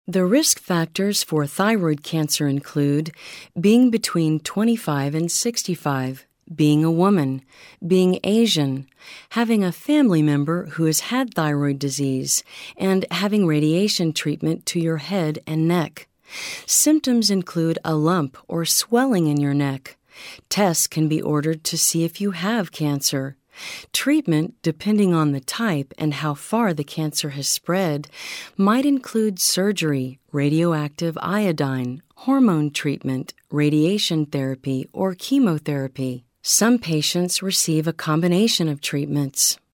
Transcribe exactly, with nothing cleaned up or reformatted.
The risk factors for thyroid cancer include being between twenty-five and sixty-five, being a woman, being Asian, having a family member who has had thyroid disease, and having radiation treatment to your head and neck. Symptoms include a lump or swelling in your neck. Tests can be ordered to see if you have cancer. Treatment, depending on the type and how far the cancer has spread, might include surgery, radioactive iodine, hormone treatment, radiation therapy, or chemotherapy. Some patients receive a combination of treatments.